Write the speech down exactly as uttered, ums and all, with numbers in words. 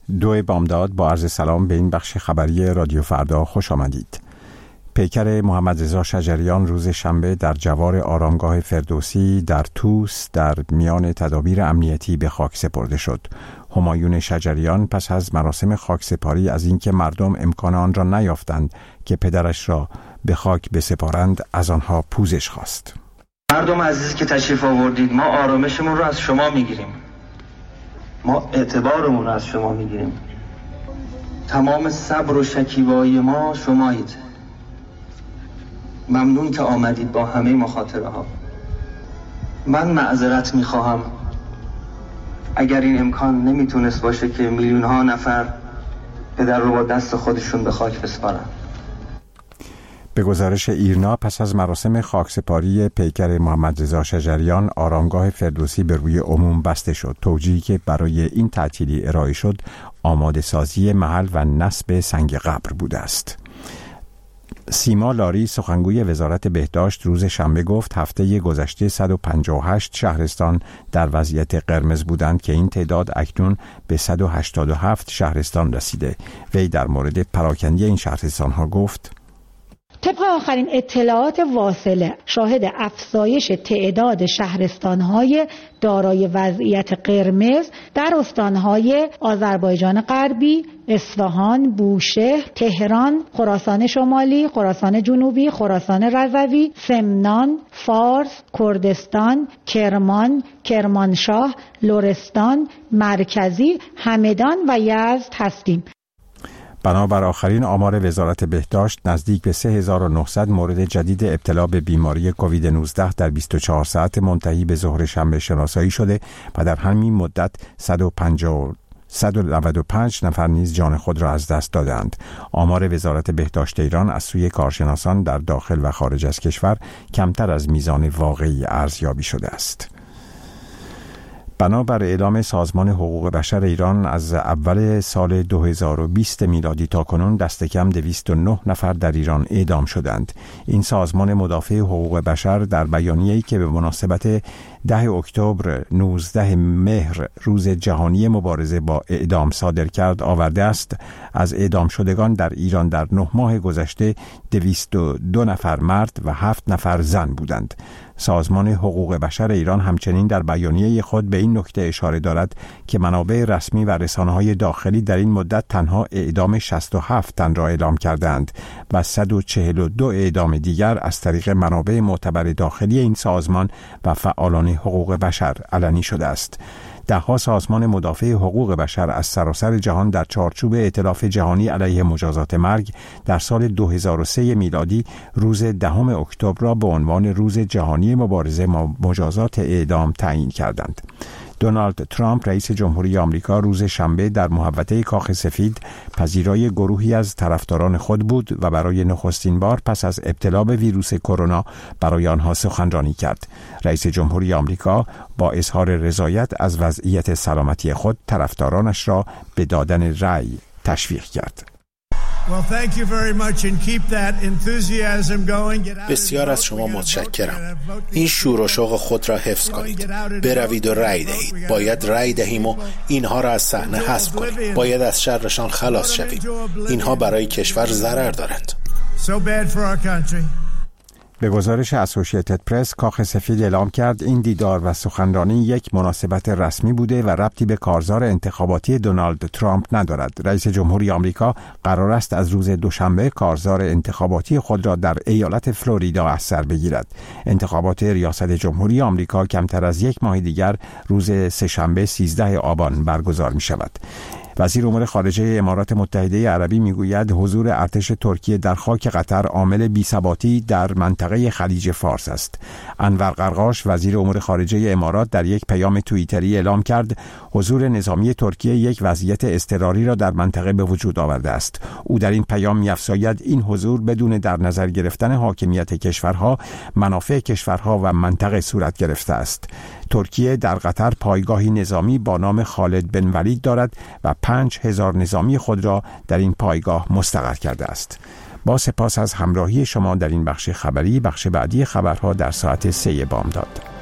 دو بامداد با عرض سلام به این بخش خبری رادیو فردا خوش آمدید. پیکر محمد رضا شجریان روز شنبه در جوار آرامگاه فردوسی در توس در میان تدابیر امنیتی به خاک سپرده شد. همایون شجریان پس از مراسم خاکسپاری از اینکه مردم امکان آن را نیافتند که پدرش را به خاک بسپارند از آنها پوزش خواست. مردم عزیز که تشریف آوردید، ما آرامشمون رو از شما میگیریم، ما اعتبارمون رو از شما میگیریم، تمام صبر و شکیبایی ما شمایید. ممنون که آمدید با همه مخاطره ها. من معذرت میخواهم اگر این امکان نمیتونست باشه که میلیون ها نفر پدر رو با دست خودشون به خاک بسپارن. به گزارش ایرنا پس از مراسم خاکسپاری پیکر محمد رضا شجریان آرامگاه فردوسی به روی عموم بسته شد. توجیهی که برای این تعطیلی ارائه شد آماده سازی محل و نصب سنگ قبر بوده است. سیما لاری سخنگوی وزارت بهداشت روز شنبه گفت هفته گذشته صد و پنجاه و هشت شهرستان در وضعیت قرمز بودند که این تعداد اکنون به صد و هشتاد و هفت شهرستان رسیده. وی در مورد پراکنده این شهرستان ها گفت طبق آخرین اطلاعات واصله شاهد افزایش تعداد شهرستان‌های دارای وضعیت قرمز در استان‌های آذربایجان غربی، اصفهان، بوشهر، تهران، خراسان شمالی، خراسان جنوبی، خراسان رضوی، سمنان، فارس، کردستان، کرمان، کرمانشاه، لرستان، مرکزی، همدان و یزد هستیم. بنابر آخرین آمار وزارت بهداشت نزدیک به سه هزار و نهصد مورد جدید ابتلا به بیماری کووید نوزده در بیست و چهار ساعت منتهی به ظهر شنبه شناسایی شده و در همین مدت صد و نود و پنج نفر نیز جان خود را از دست دادند. آمار وزارت بهداشت ایران از سوی کارشناسان در داخل و خارج از کشور کمتر از میزان واقعی ارزیابی شده است. بنابر اعلام سازمان حقوق بشر ایران از اول سال دو هزار و بیست میلادی تا کنون دست کم دویست و نه نفر در ایران اعدام شدند. این سازمان مدافع حقوق بشر در بیانیه‌ای که به مناسبت ده اکتبر نوزده مهر روز جهانی مبارزه با اعدام صادر کرد آورده است از اعدام شدگان در ایران در نه ماه گذشته دویست و دو نفر مرد و هفت نفر زن بودند. سازمان حقوق بشر ایران همچنین در بیانیه خود به این نکته اشاره دارد که منابع رسمی و رسانه‌های داخلی در این مدت تنها اعدام شصت و هفت تن را اعلام کردند و صد و چهل و دو اعدام دیگر از طریق منابع معتبر داخلی این سازمان و فعالان حقوق بشر علنی شده است. ده‌ها سازمان مدافع حقوق بشر از سراسر جهان در چارچوب ائتلاف جهانی علیه مجازات مرگ در سال دو هزار و سه میلادی روز دهم اکتبر را به عنوان روز جهانی مبارزه با مجازات اعدام تعیین کردند. دونالد ترامپ رئیس جمهوری آمریکا روز شنبه در محوطه کاخ سفید پذیرای گروهی از طرفداران خود بود و برای نخستین بار پس از ابتلا به ویروس کرونا برای آنها سخنرانی کرد. رئیس جمهوری آمریکا با اظهار رضایت از وضعیت سلامتی خود طرفدارانش را به دادن رأی تشویق کرد. بسیار از شما متشکرم. این شور و شوق خود را حفظ کنید. بروید و رأی دهید. باید رأی دهیم و اینها را از صحنه حذف کنیم. باید از شرشان خلاص شویم. اینها برای کشور ضرر دارد. به گزارش اسوسییتد پرس کاخ سفید اعلام کرد این دیدار و سخنرانی یک مناسبت رسمی بوده و ربطی به کارزار انتخاباتی دونالد ترامپ ندارد. رئیس جمهوری آمریکا قرار است از روز دوشنبه کارزار انتخاباتی خود را در ایالت فلوریدا از سر بگیرد. انتخابات ریاست جمهوری آمریکا کمتر از یک ماه دیگر روز سه‌شنبه سیزده آبان برگزار می شود. وزیر امور خارجه امارات متحده عربی میگوید حضور ارتش ترکیه در خاک قطر عامل بی‌ثباتی در منطقه خلیج فارس است. انور قرقاش وزیر امور خارجه امارات در یک پیام توییتری اعلام کرد حضور نظامی ترکیه یک وضعیت اضطراری را در منطقه به وجود آورده است. او در این پیام می‌افزاید این حضور بدون در نظر گرفتن حاکمیت کشورها، منافع کشورها و منطقه صورت گرفته است. ترکیه در قطر پایگاهی نظامی با نام خالد بن ولید دارد و پنج هزار نظامی خود را در این پایگاه مستقر کرده است. با سپاس از همراهی شما در این بخش خبری. بخش بعدی خبرها در ساعت سه بامداد.